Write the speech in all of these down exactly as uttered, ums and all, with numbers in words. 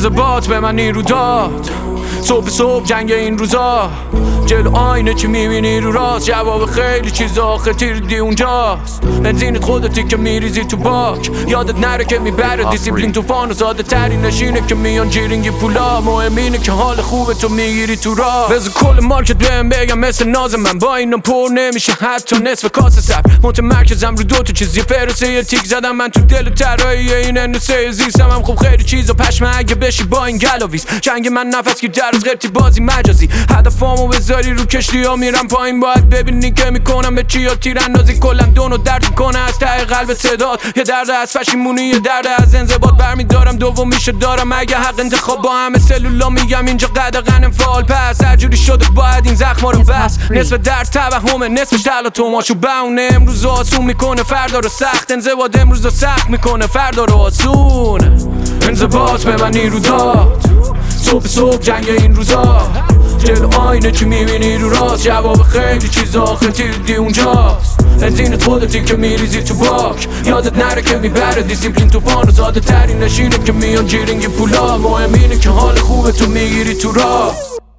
انضباط به من نیرو داد. صبح صبح جنگ این روزا، جلو آینه چی میبینی رو راست؟ جواب خیلی چیزا آخه تیردی اونجاست. بنزینت خودتی که میریزی تو باک، یادت نره که میبره دیسیپلین توفان و ساده ترین نشینه که میان جیرینگی پولا. مهم اینه که حال خوبه تو میگیری تو راه. بذار کل مارکت بهم بگم مثل ناز من، با اینا پر نمیشه حتی نصف کاسه صبر. متمرکزم رو دو تا چیز، یه فرسه یه تیک زدم من تو دل ترایی این انوسه زیستم هم خوب خیلی چیزا پشمه اگه بشی با این گلاویز. جنگ من نفس که در از غیرتی بازی مجازی، هدفامو بذاری رو کشتی ها میرم پایین. باید ببینی که میکنم به چی ها تیر اندازی. کلا دونو درد میکنه از ته قلب تعداد، یه درد از پشیمونی یه درد از انضباط برمیدارم. دومیشو دارم اگه حق انتخاب با همه سلولا میگم اینجا قدغن انفعال. پس هر جوری شده باید این زخما رو بس. نصف درد توهمه نصفش تلاطماشو بونه. امروز آسون میکنه فردا رو سخت، انضباط امروز رو سخت میکنه فردا رو آسون. انضباط به من نیرو داد. صبح صبح جنگ این روزا، جلو آینه چی میبینی رو راست؟ جواب خیلی چیزا آخه تیردی اونجاست. بنزینت خودتی که میریزی تو باک، یادت نره که میبره دیسیپلین توفان و ساده ترین نشینه که میان جیرینگی پولا. مهم اینه که حال خوبه تو میگیری تو راه.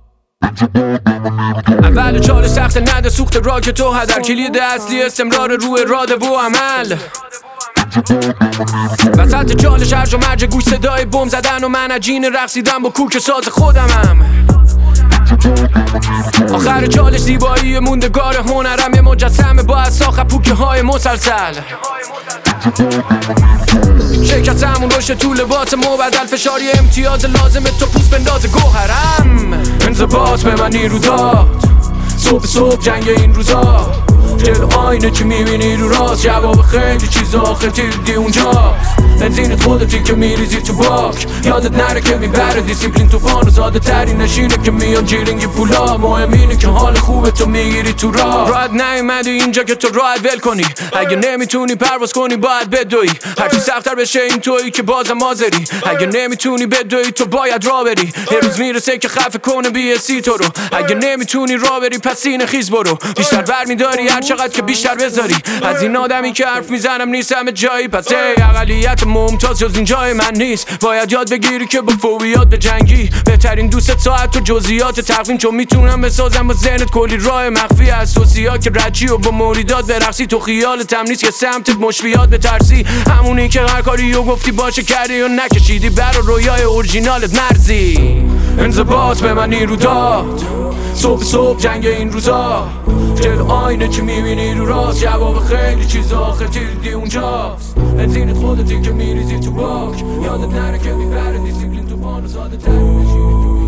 اول چاله سخت نده سوخت را که تو هدر، کلید اصلی استمرار روی راده و عمل. وسط چالش هرج و مرج گوش صدای بم زدن و من عجین رقصیدم با کوک ساز خودمم. آخر چالش زیبایی موندگار هنرم، یه مجسمه با اساخ پوکه های مسلسل. شرکتمون رشد تو لباس مبدل، فشاری امتیاز لازمه تو پوست بنداز گوهرم. انضباط به من نیرو داد. صبح صبح جنگ این روزا، جلو آینه چی میبینی رو راست؟ جواب خیلی چیزا آخه تیردی اونجاست. بنزینت خودتی که میریزی تو باک، یادت نره که میبره دیسیپلین توفان و ساده ترین نشینه که میان جیرینگی پولا. مهم اینه که حال خوبه تو میگیری تو راه. راحت نیومدی اینجا که تو راحت ول کنی، اگه نمیتونی پرواز کنی باید بدوی. هرچی سخت‌تر بشه این تویی که بازم حاضری، اگه نمیتونی بدوی تو باید راه بری. یه روز میرسه که خفه کنه بی اسی تو رو، اگه نمیتونی راه بری پس سینه خیز برو. بیشتر برمیداری هر چقدر که بیشتر بذاری. از این آدمی که حرف میزنم نیستم جایی، پس ای اقلیت ممتاز جز این جای من نیست. باید یاد بگیری که با فوبیات به جنگی. بهترین دوست ساعت تو جزئیات تقویم، چون میتونم بسازم با ذهنت کلی راه مخفی از توصیه‌ها که رچی و با موریدات برقصی. تو خیال تمیز که سمتت مشفیات بترسی، همونی که هر کاری و گفتی باشه کردی و نکشیدی برا رویای اورجینالت مرزی. انضباط به من نیرو داد. صبح صبح جنگ این روزا، جلو آینه چی میبینی رو راست؟ جواب خیلی چیزا آخه تیردی اونجاست. بنزینت خودتی که میریزی تو باک، یادت نره که میبره دیسیپلین توفان و ساده ترین نشینه.